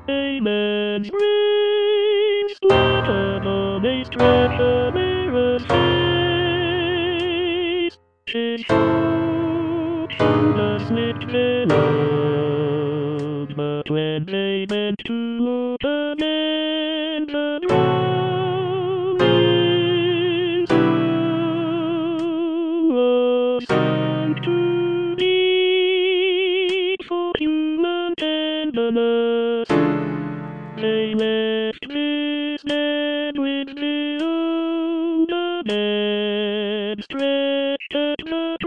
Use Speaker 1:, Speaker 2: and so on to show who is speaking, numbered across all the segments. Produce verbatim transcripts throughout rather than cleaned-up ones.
Speaker 1: A man's brain splattered on a stretcher mirror's face. His shoulders slipped below, but when they bent to look again, the drowning soul was sunk too deep for human tenderness. They left this dead with the undead stretched at the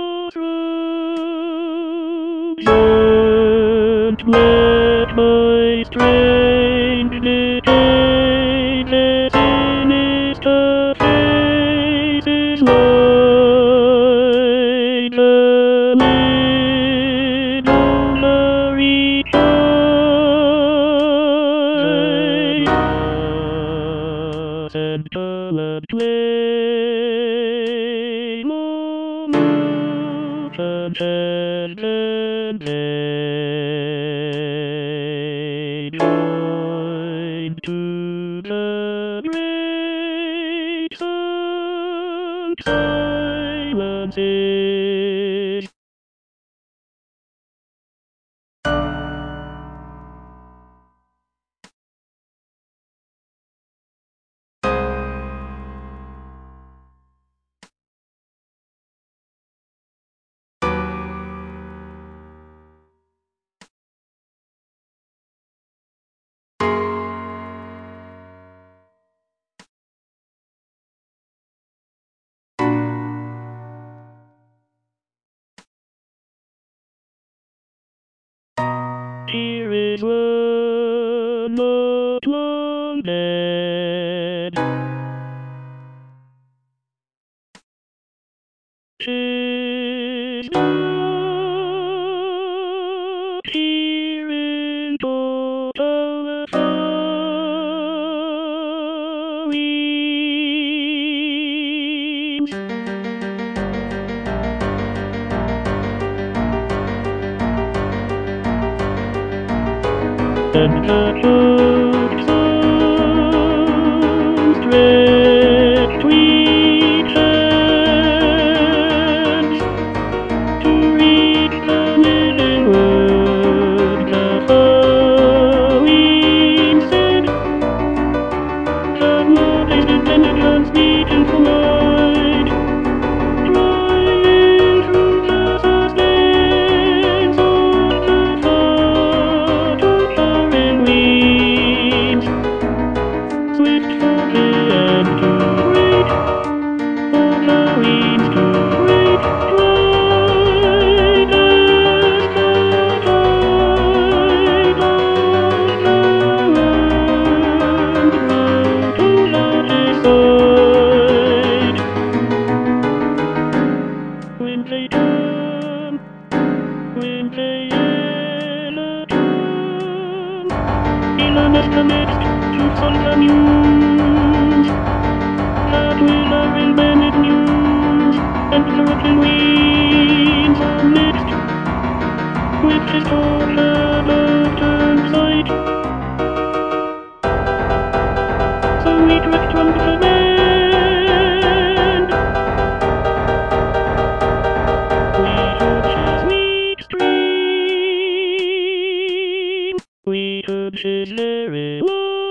Speaker 1: crossroads. And led by strange decay, their sinister faces lie the middle blurry eyes and colored flame on mountain and they joined to the great sunk silences. Here is one not long dead. Tis not here in total weeds. And the choked sun stretched sweet hands to reach the living word. The flowing said, the notice intelligence beaten for light, flying through the sustains of the far to flowering weeds. Swift for the end to reach, for the weeds to reach, light as the tide of the land round to Lotus side. When they turn, when they enter turn, Elon is the next to follow the news. That will have invented news, and the rocking weeds are mixed with his tortured turned sight. So we drift from the land. We touch his sweet stream. We touch his very love.